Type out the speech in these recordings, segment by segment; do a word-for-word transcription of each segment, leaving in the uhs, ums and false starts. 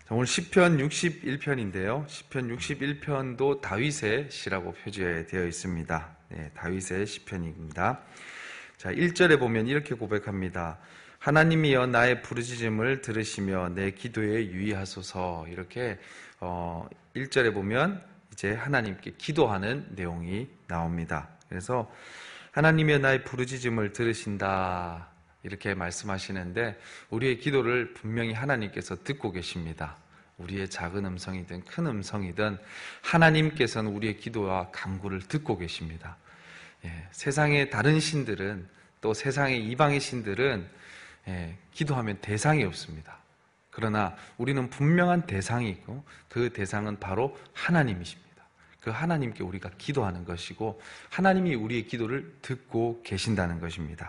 자, 오늘 시편 육십일 편인데요. 시편 육십일 편도 다윗의 시라고 표지되어 있습니다. 네, 다윗의 시편입니다. 자, 일 절에 보면 이렇게 고백합니다. 하나님이여 나의 부르짖음을 들으시며 내 기도에 유의하소서. 이렇게 어, 일 절에 보면 이제 하나님께 기도하는 내용이 나옵니다. 그래서 하나님이여 나의 부르짖음을 들으신다 이렇게 말씀하시는데 우리의 기도를 분명히 하나님께서 듣고 계십니다. 우리의 작은 음성이든 큰 음성이든 하나님께서는 우리의 기도와 간구를 듣고 계십니다. 예, 세상의 다른 신들은 또 세상의 이방의 신들은 예, 기도하면 대상이 없습니다. 그러나 우리는 분명한 대상이 있고 그 대상은 바로 하나님이십니다. 그 하나님께 우리가 기도하는 것이고 하나님이 우리의 기도를 듣고 계신다는 것입니다.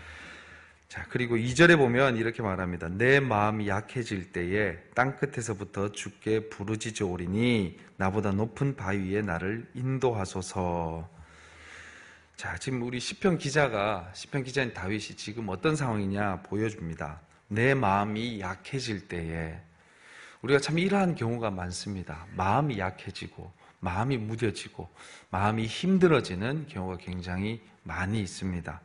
자, 그리고 이 절에 보면 이렇게 말합니다. 내 마음이 약해질 때에 땅끝에서부터 주께 부르짖어오리니 나보다 높은 바위 위에 나를 인도하소서. 자, 지금 우리 시편 기자가 시편 기자인 다윗이 지금 어떤 상황이냐 보여줍니다. 내 마음이 약해질 때에 우리가 참 이러한 경우가 많습니다. 마음이 약해지고 마음이 무뎌지고 마음이 힘들어지는 경우가 굉장히 많이 있습니다.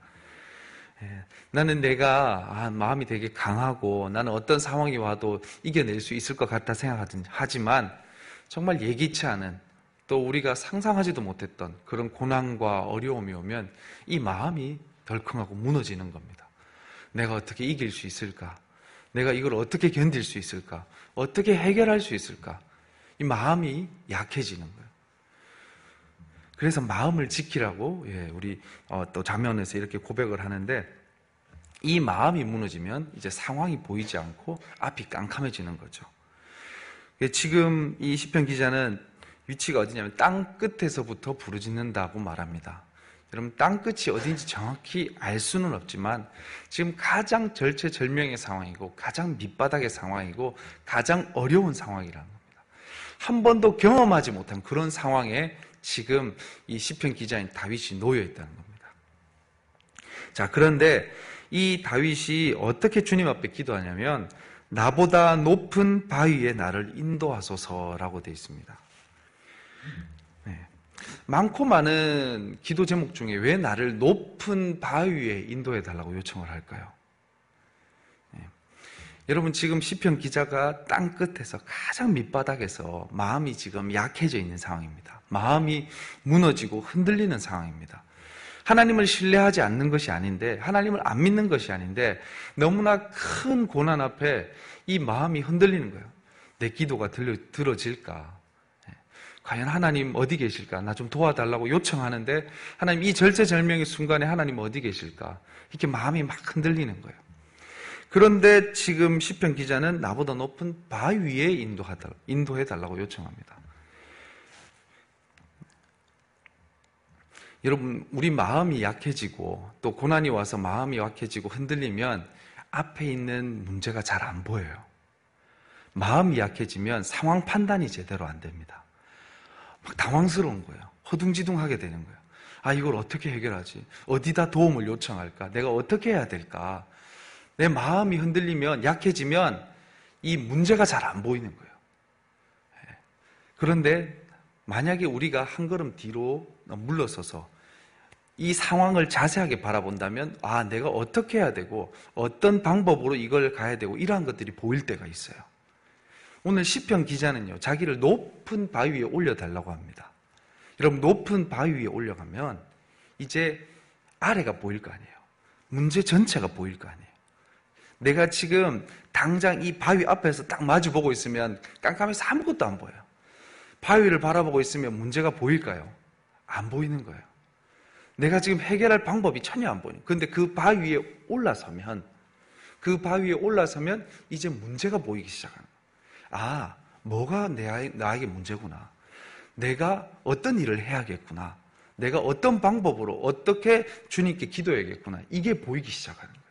나는 내가 아, 마음이 되게 강하고 나는 어떤 상황이 와도 이겨낼 수 있을 것 같다 생각하지만 정말 예기치 않은 또 우리가 상상하지도 못했던 그런 고난과 어려움이 오면 이 마음이 덜컹하고 무너지는 겁니다. 내가 어떻게 이길 수 있을까? 내가 이걸 어떻게 견딜 수 있을까? 어떻게 해결할 수 있을까? 이 마음이 약해지는 거예요. 그래서 마음을 지키라고 예, 우리 어, 또 자면에서 이렇게 고백을 하는데 이 마음이 무너지면 이제 상황이 보이지 않고 앞이 깜깜해지는 거죠. 지금 이 시편 기자는 위치가 어디냐면 땅 끝에서부터 부르짖는다고 말합니다. 여러분 땅 끝이 어딘지 정확히 알 수는 없지만 지금 가장 절체절명의 상황이고 가장 밑바닥의 상황이고 가장 어려운 상황이라는 겁니다. 한 번도 경험하지 못한 그런 상황에 지금 이 시편 기자인 다윗이 놓여 있다는 겁니다. 자, 그런데 이 다윗이 어떻게 주님 앞에 기도하냐면 나보다 높은 바위에 나를 인도하소서라고 되어 있습니다. 네. 많고 많은 기도 제목 중에 왜 나를 높은 바위에 인도해 달라고 요청을 할까요? 네. 여러분 지금 시편 기자가 땅 끝에서 가장 밑바닥에서 마음이 지금 약해져 있는 상황입니다. 마음이 무너지고 흔들리는 상황입니다. 하나님을 신뢰하지 않는 것이 아닌데 하나님을 안 믿는 것이 아닌데 너무나 큰 고난 앞에 이 마음이 흔들리는 거예요. 내 기도가 들려, 들어질까? 과연 하나님 어디 계실까? 나 좀 도와달라고 요청하는데 하나님 이 절체절명의 순간에 하나님 어디 계실까? 이렇게 마음이 막 흔들리는 거예요. 그런데 지금 시편 기자는 나보다 높은 바위 위에 인도하달, 인도해달라고 요청합니다. 여러분 우리 마음이 약해지고 또 고난이 와서 마음이 약해지고 흔들리면 앞에 있는 문제가 잘 안 보여요. 마음이 약해지면 상황 판단이 제대로 안 됩니다. 막 당황스러운 거예요. 허둥지둥하게 되는 거예요. 아, 이걸 어떻게 해결하지? 어디다 도움을 요청할까? 내가 어떻게 해야 될까? 내 마음이 흔들리면 약해지면 이 문제가 잘 안 보이는 거예요. 그런데 만약에 우리가 한 걸음 뒤로 물러서서 이 상황을 자세하게 바라본다면 아, 내가 어떻게 해야 되고 어떤 방법으로 이걸 가야 되고 이러한 것들이 보일 때가 있어요. 오늘 시편 기자는요, 자기를 높은 바위 위에 올려달라고 합니다. 여러분, 높은 바위 위에 올려가면 이제 아래가 보일 거 아니에요. 문제 전체가 보일 거 아니에요. 내가 지금 당장 이 바위 앞에서 딱 마주보고 있으면 깜깜해서 아무것도 안 보여요. 바위를 바라보고 있으면 문제가 보일까요? 안 보이는 거예요. 내가 지금 해결할 방법이 전혀 안 보여요. 그런데 그 바위 위에 올라서면 그 바위 위에 올라서면 이제 문제가 보이기 시작합니다. 아, 뭐가 내, 나에게 문제구나. 내가 어떤 일을 해야겠구나. 내가 어떤 방법으로 어떻게 주님께 기도해야겠구나. 이게 보이기 시작하는 거예요.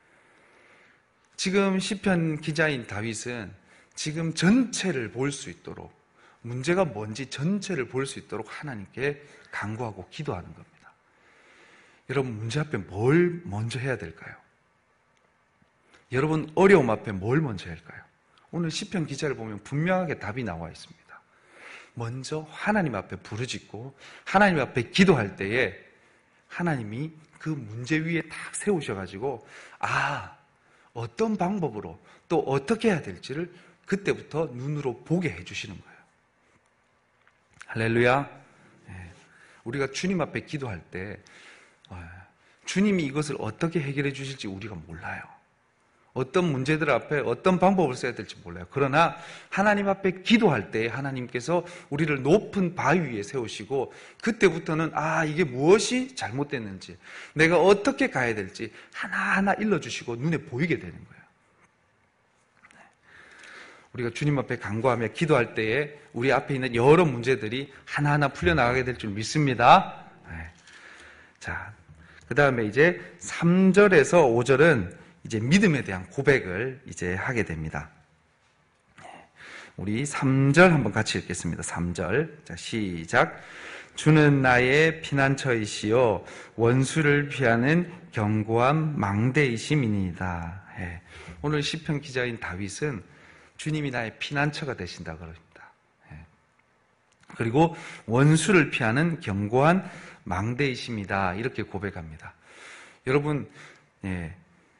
지금 시편 기자인 다윗은 지금 전체를 볼 수 있도록 문제가 뭔지 전체를 볼 수 있도록 하나님께 간구하고 기도하는 겁니다. 여러분 문제 앞에 뭘 먼저 해야 될까요? 여러분 어려움 앞에 뭘 먼저 할까요? 오늘 시편 기자를 보면 분명하게 답이 나와 있습니다. 먼저 하나님 앞에 부르짖고 하나님 앞에 기도할 때에 하나님이 그 문제 위에 딱 세우셔가지고 아, 어떤 방법으로 또 어떻게 해야 될지를 그때부터 눈으로 보게 해주시는 거예요. 할렐루야. 우리가 주님 앞에 기도할 때 주님이 이것을 어떻게 해결해 주실지 우리가 몰라요. 어떤 문제들 앞에 어떤 방법을 써야 될지 몰라요. 그러나 하나님 앞에 기도할 때 하나님께서 우리를 높은 바위 위에 세우시고 그때부터는 아, 이게 무엇이 잘못됐는지 내가 어떻게 가야 될지 하나하나 일러주시고 눈에 보이게 되는 거예요. 우리가 주님 앞에 간구하며 기도할 때에 우리 앞에 있는 여러 문제들이 하나하나 풀려나가게 될 줄 믿습니다. 자, 그 다음에 이제 삼 절에서 오 절은 이제 믿음에 대한 고백을 이제 하게 됩니다. 우리 삼 절 한번 같이 읽겠습니다. 삼 절. 자, 시작. 주는 나의 피난처이시요 원수를 피하는 견고한 망대이심이니이다. 예. 오늘 시편 기자인 다윗은 주님이 나의 피난처가 되신다 그럽니다. 예. 그리고 원수를 피하는 견고한 망대이심이다 이렇게 고백합니다. 여러분, 예.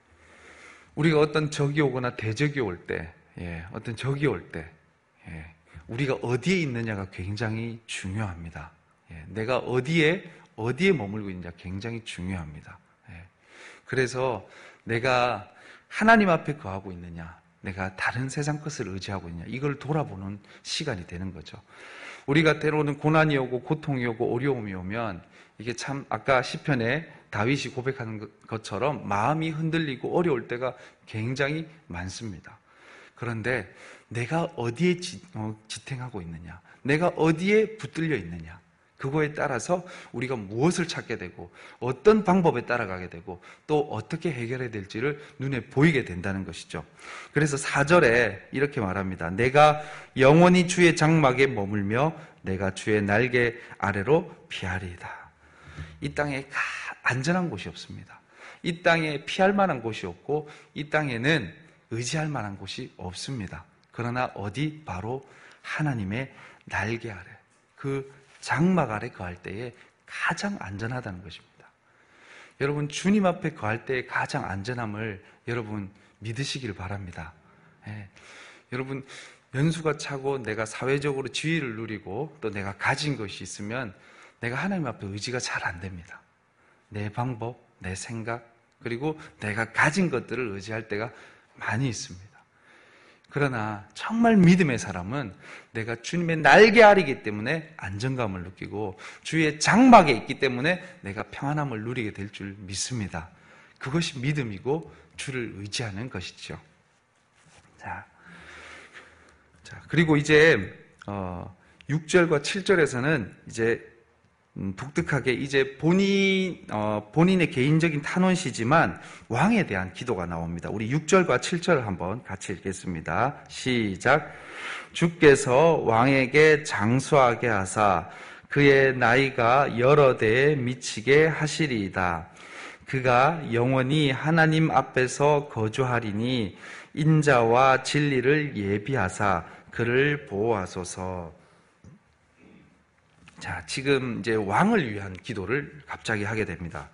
우리가 어떤 적이 오거나 대적이 올 때, 예, 어떤 적이 올 때, 예, 우리가 어디에 있느냐가 굉장히 중요합니다. 예, 내가 어디에, 어디에 머물고 있느냐 굉장히 중요합니다. 예, 그래서 내가 하나님 앞에 거하고 있느냐, 내가 다른 세상 것을 의지하고 있느냐, 이걸 돌아보는 시간이 되는 거죠. 우리가 때로는 고난이 오고 고통이 오고 어려움이 오면 이게 참 아까 시편에 다윗이 고백하는 것처럼 마음이 흔들리고 어려울 때가 굉장히 많습니다. 그런데 내가 어디에 지, 어, 지탱하고 있느냐, 내가 어디에 붙들려 있느냐, 그거에 따라서 우리가 무엇을 찾게 되고 어떤 방법에 따라가게 되고 또 어떻게 해결해야 될지를 눈에 보이게 된다는 것이죠. 그래서 사 절에 이렇게 말합니다. 내가 영원히 주의 장막에 머물며 내가 주의 날개 아래로 피하리이다. 이 땅에 안전한 곳이 없습니다. 이 땅에 피할 만한 곳이 없고 이 땅에는 의지할 만한 곳이 없습니다. 그러나 어디? 바로 하나님의 날개 아래, 그 장막 아래 거할 때에 가장 안전하다는 것입니다. 여러분, 주님 앞에 거할 때의 가장 안전함을 여러분 믿으시기를 바랍니다. 예. 여러분, 연수가 차고 내가 사회적으로 지위를 누리고 또 내가 가진 것이 있으면 내가 하나님 앞에 의지가 잘 안 됩니다. 내 방법, 내 생각, 그리고 내가 가진 것들을 의지할 때가 많이 있습니다. 그러나 정말 믿음의 사람은 내가 주님의 날개 아래이기 때문에 안정감을 느끼고 주의 장막에 있기 때문에 내가 평안함을 누리게 될 줄 믿습니다. 그것이 믿음이고 주를 의지하는 것이죠. 자, 자 그리고 이제 어, 육 절과 칠 절에서는 이제 음, 독특하게 이제 본인, 어, 본인의 개인적인 탄원시지만 왕에 대한 기도가 나옵니다. 우리 육 절과 칠 절을 한번 같이 읽겠습니다. 시작. 주께서 왕에게 장수하게 하사 그의 나이가 여러 대에 미치게 하시리이다. 그가 영원히 하나님 앞에서 거주하리니 인자와 진리를 예비하사 그를 보호하소서. 자, 지금 이제 왕을 위한 기도를 갑자기 하게 됩니다.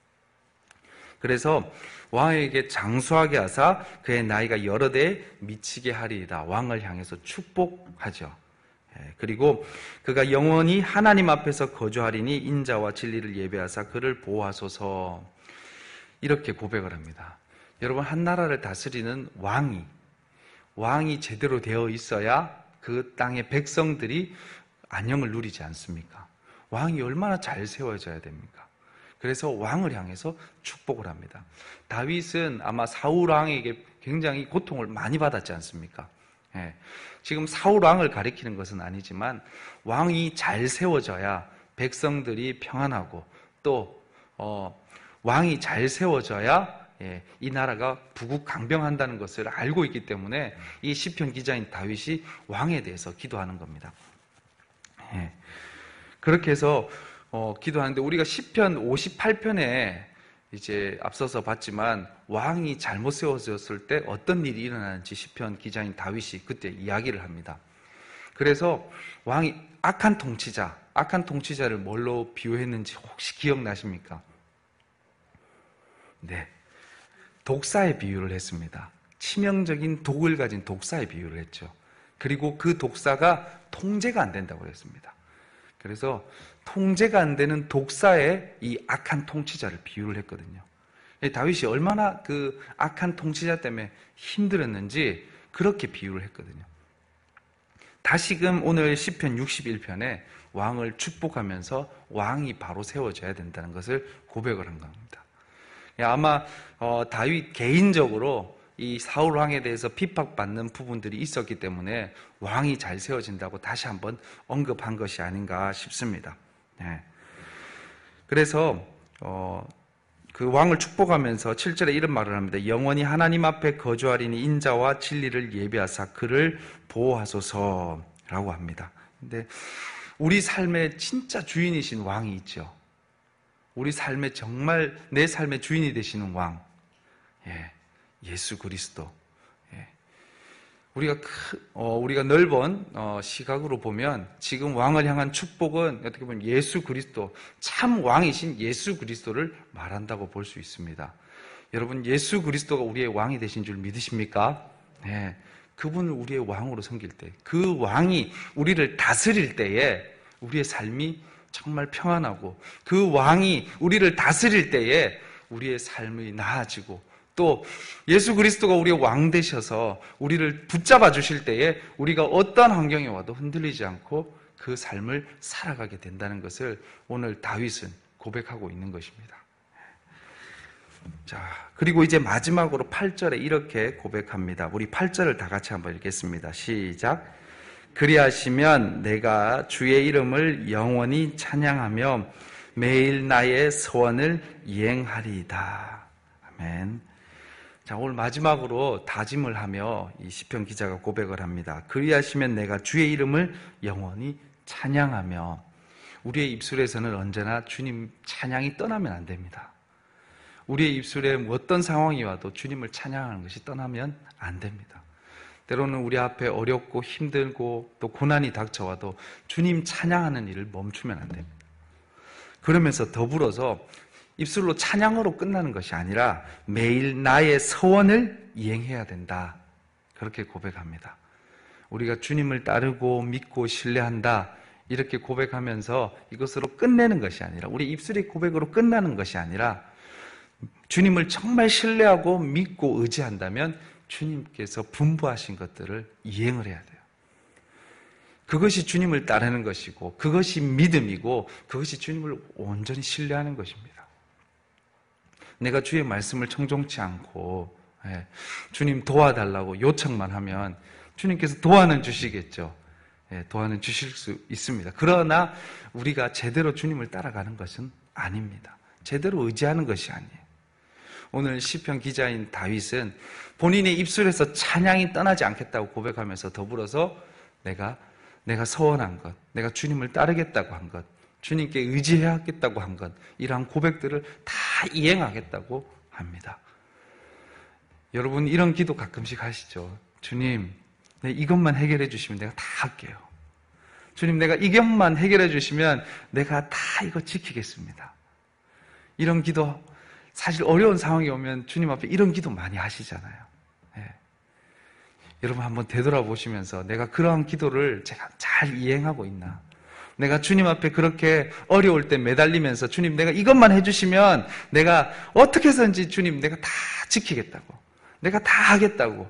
그래서 왕에게 장수하게 하사 그의 나이가 여러 대에 미치게 하리이다. 왕을 향해서 축복하죠. 그리고 그가 영원히 하나님 앞에서 거주하리니 인자와 진리를 예배하사 그를 보호하소서. 이렇게 고백을 합니다. 여러분, 한 나라를 다스리는 왕이 왕이 제대로 되어 있어야 그 땅의 백성들이 안녕을 누리지 않습니까? 왕이 얼마나 잘 세워져야 됩니까? 그래서 왕을 향해서 축복을 합니다. 다윗은 아마 사울 왕에게 굉장히 고통을 많이 받았지 않습니까? 예. 지금 사울 왕을 가리키는 것은 아니지만 왕이 잘 세워져야 백성들이 평안하고 또 어, 왕이 잘 세워져야 예, 이 나라가 부국강병한다는 것을 알고 있기 때문에 이 시편 기자인 다윗이 왕에 대해서 기도하는 겁니다. 예. 그렇게 해서 어, 기도하는데 우리가 시편 오십팔 편에 이제 앞서서 봤지만 왕이 잘못 세워졌을 때 어떤 일이 일어나는지 시편 기자인 다윗이 그때 이야기를 합니다. 그래서 왕이 악한 통치자, 악한 통치자를 뭘로 비유했는지 혹시 기억나십니까? 네, 독사의 비유를 했습니다. 치명적인 독을 가진 독사의 비유를 했죠. 그리고 그 독사가 통제가 안 된다고 했습니다. 그래서 통제가 안 되는 독사의 이 악한 통치자를 비유를 했거든요. 다윗이 얼마나 그 악한 통치자 때문에 힘들었는지 그렇게 비유를 했거든요. 다시금 오늘 시편 육십일 편에 왕을 축복하면서 왕이 바로 세워져야 된다는 것을 고백을 한 겁니다. 아마 어, 다윗 개인적으로 이 사울 왕에 대해서 핍박받는 부분들이 있었기 때문에 왕이 잘 세워진다고 다시 한번 언급한 것이 아닌가 싶습니다. 네. 그래서 어, 그 왕을 축복하면서 칠 절에 이런 말을 합니다. 영원히 하나님 앞에 거주하리니 인자와 진리를 예비하사 그를 보호하소서라고 합니다. 근데 우리 삶의 진짜 주인이신 왕이 있죠. 우리 삶의 정말 내 삶의 주인이 되시는 왕, 예, 예수 그리스도. 예. 우리가 크, 어, 우리가 넓은 어, 시각으로 보면 지금 왕을 향한 축복은 어떻게 보면 예수 그리스도, 참 왕이신 예수 그리스도를 말한다고 볼 수 있습니다. 여러분, 예수 그리스도가 우리의 왕이 되신 줄 믿으십니까? 네. 그분을 우리의 왕으로 섬길 때, 그 왕이 우리를 다스릴 때에 우리의 삶이 정말 평안하고, 그 왕이 우리를 다스릴 때에 우리의 삶이 나아지고, 또 예수 그리스도가 우리의 왕 되셔서 우리를 붙잡아 주실 때에 우리가 어떤 환경에 와도 흔들리지 않고 그 삶을 살아가게 된다는 것을 오늘 다윗은 고백하고 있는 것입니다. 자, 그리고 이제 마지막으로 팔 절에 이렇게 고백합니다. 우리 팔 절을 다 같이 한번 읽겠습니다. 시작. 그리하시면 내가 주의 이름을 영원히 찬양하며 매일 나의 소원을 이행하리이다. 아멘. 자, 오늘 마지막으로 다짐을 하며 이 시편 기자가 고백을 합니다. 그리하시면 내가 주의 이름을 영원히 찬양하며, 우리의 입술에서는 언제나 주님 찬양이 떠나면 안 됩니다. 우리의 입술에 어떤 상황이 와도 주님을 찬양하는 것이 떠나면 안 됩니다. 때로는 우리 앞에 어렵고 힘들고 또 고난이 닥쳐와도 주님 찬양하는 일을 멈추면 안 됩니다. 그러면서 더불어서 입술로 찬양으로 끝나는 것이 아니라 매일 나의 서원을 이행해야 된다. 그렇게 고백합니다. 우리가 주님을 따르고 믿고 신뢰한다. 이렇게 고백하면서 이것으로 끝내는 것이 아니라, 우리 입술의 고백으로 끝나는 것이 아니라 주님을 정말 신뢰하고 믿고 의지한다면 주님께서 분부하신 것들을 이행을 해야 돼요. 그것이 주님을 따르는 것이고, 그것이 믿음이고, 그것이 주님을 온전히 신뢰하는 것입니다. 내가 주의 말씀을 청종치 않고 예, 주님 도와달라고 요청만 하면 주님께서 도와는 주시겠죠. 예, 도와는 주실 수 있습니다. 그러나 우리가 제대로 주님을 따라가는 것은 아닙니다. 제대로 의지하는 것이 아니에요. 오늘 시편 기자인 다윗은 본인의 입술에서 찬양이 떠나지 않겠다고 고백하면서 더불어서 내가 내가 서원한 것, 내가 주님을 따르겠다고 한 것, 주님께 의지해야겠다고 한 것, 이러한 고백들을 다 이행하겠다고 합니다. 여러분, 이런 기도 가끔씩 하시죠. 주님, 내 이것만 해결해 주시면 내가 다 할게요. 주님, 내가 이것만 해결해 주시면 내가 다 이거 지키겠습니다. 이런 기도, 사실 어려운 상황이 오면 주님 앞에 이런 기도 많이 하시잖아요. 네. 여러분 한번 되돌아보시면서 내가 그러한 기도를 제가 잘 이행하고 있나? 내가 주님 앞에 그렇게 어려울 때 매달리면서 주님, 내가 이것만 해주시면 내가 어떻게 해서든지 주님, 내가 다 지키겠다고, 내가 다 하겠다고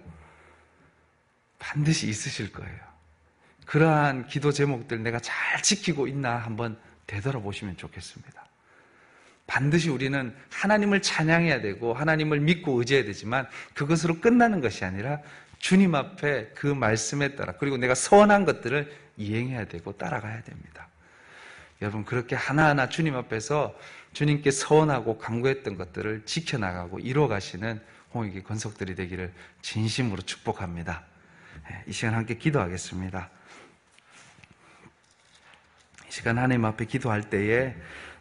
반드시 있으실 거예요. 그러한 기도 제목들 내가 잘 지키고 있나 한번 되돌아보시면 좋겠습니다. 반드시 우리는 하나님을 찬양해야 되고 하나님을 믿고 의지해야 되지만 그것으로 끝나는 것이 아니라 주님 앞에 그 말씀에 따라, 그리고 내가 서원한 것들을 이행해야 되고 따라가야 됩니다. 여러분, 그렇게 하나하나 주님 앞에서 주님께 서원하고 간구했던 것들을 지켜나가고 이루어가시는 홍익의 권속들이 되기를 진심으로 축복합니다. 이 시간 함께 기도하겠습니다. 이 시간 하나님 앞에 기도할 때에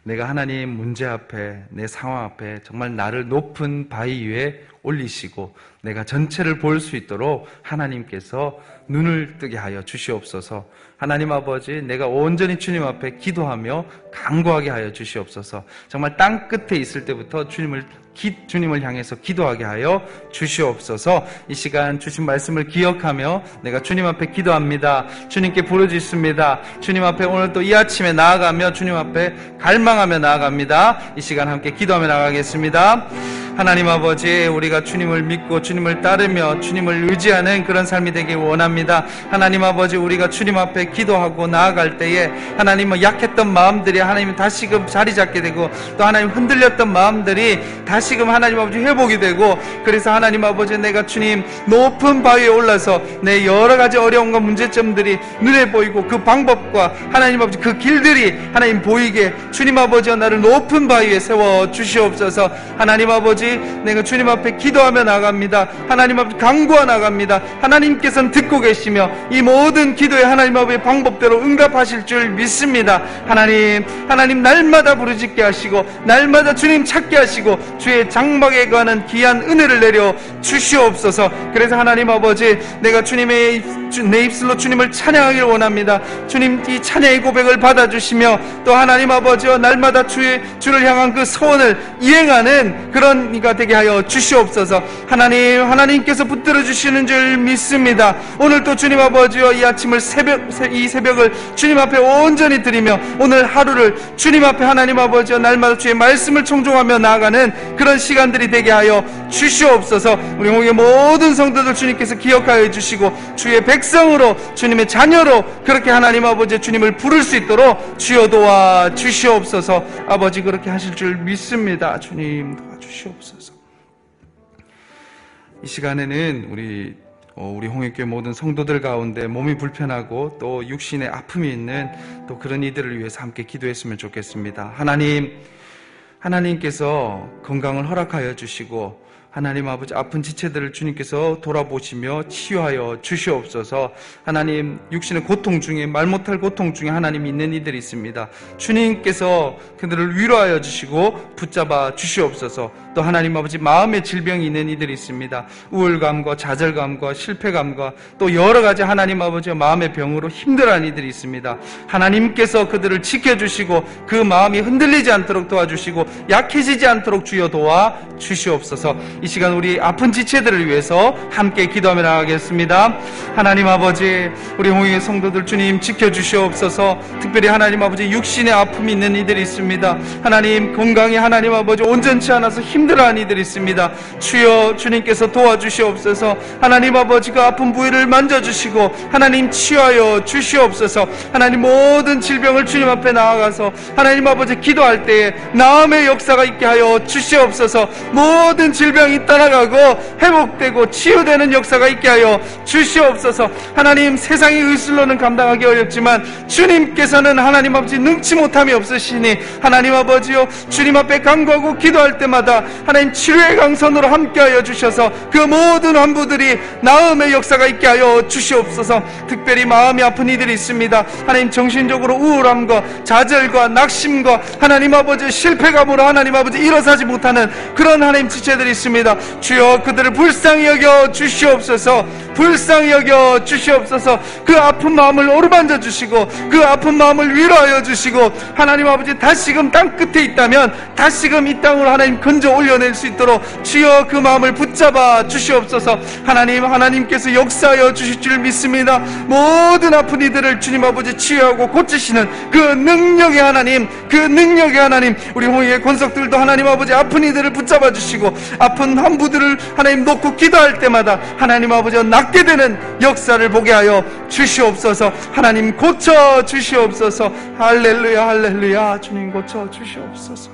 내가 하나님 문제 앞에, 내 상황 앞에 정말 나를 높은 바위 위에 올리시고 내가 전체를 볼 수 있도록 하나님께서 눈을 뜨게 하여 주시옵소서. 하나님 아버지, 내가 온전히 주님 앞에 기도하며 간구하게 하여 주시옵소서. 정말 땅 끝에 있을 때부터 주님을 기, 주님을 향해서 기도하게 하여 주시옵소서. 이 시간 주신 말씀을 기억하며 내가 주님 앞에 기도합니다. 주님께 부르짖습니다. 주님 앞에 오늘 또 이 아침에 나아가며 주님 앞에 갈망하며 나아갑니다. 이 시간 함께 기도하며 나가겠습니다. 하나님 아버지, 우리가 주님을 믿고 주님을 따르며 주님을 의지하는 그런 삶이 되길 원합니다. 하나님 아버지, 우리가 주님 앞에 기도하고 나아갈 때에 하나님은 약했던 마음들이 하나님 다시금 자리 잡게 되고 또 하나님 흔들렸던 마음들이 다시금 하나님 아버지 회복이 되고, 그래서 하나님 아버지, 내가 주님 높은 바위에 올라서 내 여러 가지 어려움과 문제점들이 눈에 보이고 그 방법과 하나님 아버지 그 길들이 하나님 보이게 주님 아버지와 나를 높은 바위에 세워 주시옵소서. 하나님 아버지, 내가 주님 앞에 기도하며 나갑니다. 하나님 앞에 간구하 나갑니다. 하나님께서는 듣고 계시며 이 모든 기도에 하나님 아버지의 방법대로 응답하실 줄 믿습니다. 하나님, 하나님 날마다 부르짖게 하시고 날마다 주님 찾게 하시고 주의 장막에 관한 귀한 은혜를 내려 주시옵소서. 그래서 하나님 아버지, 내가 주님의 내 입술로 주님을 찬양하기를 원합니다. 주님 이 찬양의 고백을 받아주시며 또 하나님 아버지와 날마다 주의 주를 향한 그 소원을 이행하는 그런 이가 되게 하여 주시옵소서. 하나님, 하나님께서 붙들어 주시는 줄 믿습니다. 오늘 또 주님 아버지와 이 아침을 새벽 이 새벽을 주님 앞에 온전히 드리며 오늘 하루를 주님 앞에 하나님 아버지와 날마다 주의 말씀을 청종하며 나아가는 그런 시간들이 되게 하여 주시옵소서. 우리 홍의 모든 성도들 주님께서 기억하여 주시고 주의 백성으로 주님의 자녀로 그렇게 하나님 아버지 주님을 부를 수 있도록 주여 도와 주시옵소서. 아버지, 그렇게 하실 줄 믿습니다. 주님 도와주시옵소서. 이 시간에는 우리 우리 홍익교회 모든 성도들 가운데 몸이 불편하고 또 육신에 아픔이 있는 또 그런 이들을 위해서 함께 기도했으면 좋겠습니다. 하나님, 하나님께서 건강을 허락하여 주시고 하나님 아버지 아픈 지체들을 주님께서 돌아보시며 치유하여 주시옵소서. 하나님, 육신의 고통 중에 말 못할 고통 중에 하나님 있는 이들이 있습니다. 주님께서 그들을 위로하여 주시고 붙잡아 주시옵소서. 또 하나님 아버지 마음의 질병이 있는 이들이 있습니다. 우울감과 좌절감과 실패감과 또 여러 가지 하나님 아버지의 마음의 병으로 힘들어하는 이들이 있습니다. 하나님께서 그들을 지켜주시고 그 마음이 흔들리지 않도록 도와주시고 약해지지 않도록 주여 도와 주시옵소서. 이 시간 우리 아픈 지체들을 위해서 함께 기도하며 나가겠습니다. 하나님 아버지, 우리 홍익의 성도들 주님 지켜주시옵소서. 특별히 하나님 아버지 육신의 아픔이 있는 이들이 있습니다. 하나님, 건강이 하나님 아버지 온전치 않아서 힘들어하는 이들이 있습니다. 주여, 주님께서 도와주시옵소서. 하나님 아버지 그 아픈 부위를 만져주시고 하나님 치유하여 주시옵소서. 하나님, 모든 질병을 주님 앞에 나아가서 하나님 아버지 기도할 때에 나음의 역사가 있게 하여 주시옵소서. 모든 질병이 떠나가고 회복되고 치유되는 역사가 있게 하여 주시옵소서. 하나님, 세상의 의술로는 감당하기 어렵지만 주님께서는 하나님 아버지 능치 못함이 없으시니 하나님 아버지요, 주님 앞에 간구하고 기도할 때마다 하나님 치료의 강선으로 함께하여 주셔서 그 모든 환부들이 나음의 역사가 있게 하여 주시옵소서. 특별히 마음이 아픈 이들이 있습니다. 하나님, 정신적으로 우울함과 좌절과 낙심과 하나님 아버지 실패감으로 하나님 아버지 일어서지 못하는 그런 하나님 지체들이 있습니다. 주여, 그들을 불쌍히 여겨 주시옵소서. 불쌍히 여겨 주시옵소서. 그 아픈 마음을 어루만져 주시고 그 아픈 마음을 위로하여 주시고 하나님 아버지 다시금 땅 끝에 있다면 다시금 이 땅으로 하나님 건져 올려낼 수 있도록 주여 그 마음을 붙잡아 주시옵소서. 하나님, 하나님께서 역사하여 주실 줄 믿습니다. 모든 아픈 이들을 주님 아버지 치유하고 고치시는 그 능력의 하나님, 그 능력의 하나님, 우리 홍익의 권석들도 하나님 아버지 아픈 이들을 붙잡아 주시고 아픈 환부들을 하나님 놓고 기도할 때마다 하나님 아버지와 낫게 되는 역사를 보게 하여 주시옵소서. 하나님, 고쳐 주시옵소서. 할렐루야, 할렐루야. 주님, 고쳐 주시옵소서.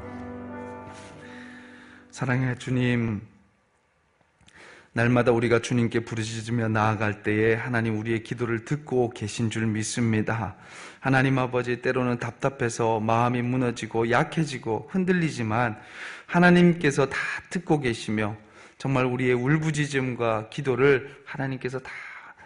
사랑의 주님, 날마다 우리가 주님께 부르짖으며 나아갈 때에 하나님 우리의 기도를 듣고 계신 줄 믿습니다. 하나님 아버지, 때로는 답답해서 마음이 무너지고 약해지고 흔들리지만 하나님께서 다 듣고 계시며 정말 우리의 울부짖음과 기도를 하나님께서 다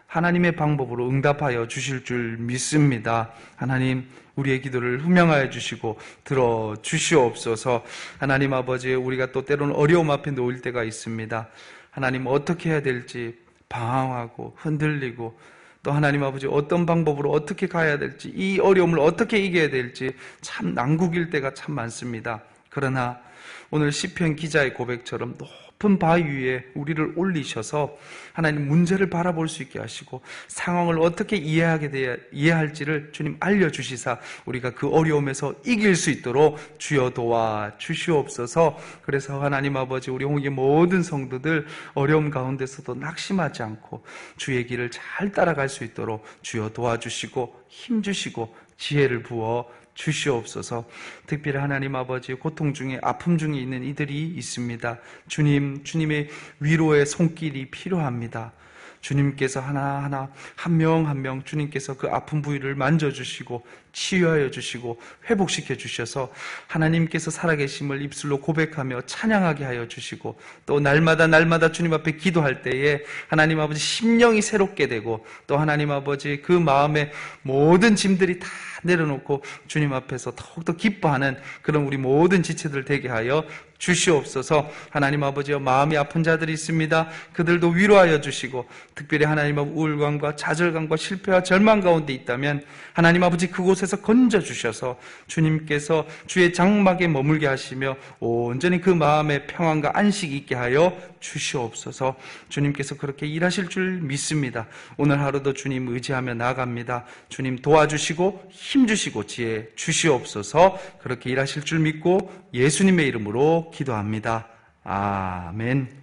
하나님의 방법으로 응답하여 주실 줄 믿습니다. 하나님, 우리의 기도를 흠명하여 주시고 들어 주시옵소서. 하나님 아버지, 우리가 또 때로는 어려움 앞에 놓일 때가 있습니다. 하나님, 어떻게 해야 될지 방황하고 흔들리고, 또 하나님 아버지 어떤 방법으로 어떻게 가야 될지, 이 어려움을 어떻게 이겨야 될지 참 난국일 때가 참 많습니다. 그러나 오늘 시편 기자의 고백처럼 높은 바위 위에 우리를 올리셔서 하나님 문제를 바라볼 수 있게 하시고 상황을 어떻게 이해하게 돼야, 이해할지를 주님 알려주시사 우리가 그 어려움에서 이길 수 있도록 주여 도와 주시옵소서. 그래서 하나님 아버지, 우리 홍익의 모든 성도들 어려움 가운데서도 낙심하지 않고 주의 길을 잘 따라갈 수 있도록 주여 도와주시고 힘주시고 지혜를 부어 주시옵소서. 특별히 하나님 아버지, 고통 중에 아픔 중에 있는 이들이 있습니다. 주님, 주님의 위로의 손길이 필요합니다. 주님께서 하나하나 한 명 한 명 주님께서 그 아픈 부위를 만져주시고 치유하여 주시고 회복시켜 주셔서 하나님께서 살아계심을 입술로 고백하며 찬양하게 하여 주시고, 또 날마다 날마다 주님 앞에 기도할 때에 하나님 아버지 심령이 새롭게 되고, 또 하나님 아버지 그 마음에 모든 짐들이 다 내려놓고 주님 앞에서 더욱더 기뻐하는 그런 우리 모든 지체들 되게 하여 주시옵소서. 하나님 아버지여, 마음이 아픈 자들이 있습니다. 그들도 위로하여 주시고, 특별히 하나님 아버지 우울감과 좌절감과 실패와 절망 가운데 있다면 하나님 아버지 그곳에서 건져주셔서 주님께서 주의 장막에 머물게 하시며 온전히 그 마음에 평안과 안식이 있게 하여 주시옵소서. 주님께서 그렇게 일하실 줄 믿습니다. 오늘 하루도 주님 의지하며 나아갑니다. 주님 도와주시고 힘주시고 지혜 주시옵소서. 그렇게 일하실 줄 믿고 예수님의 이름으로 기도합니다. 아멘.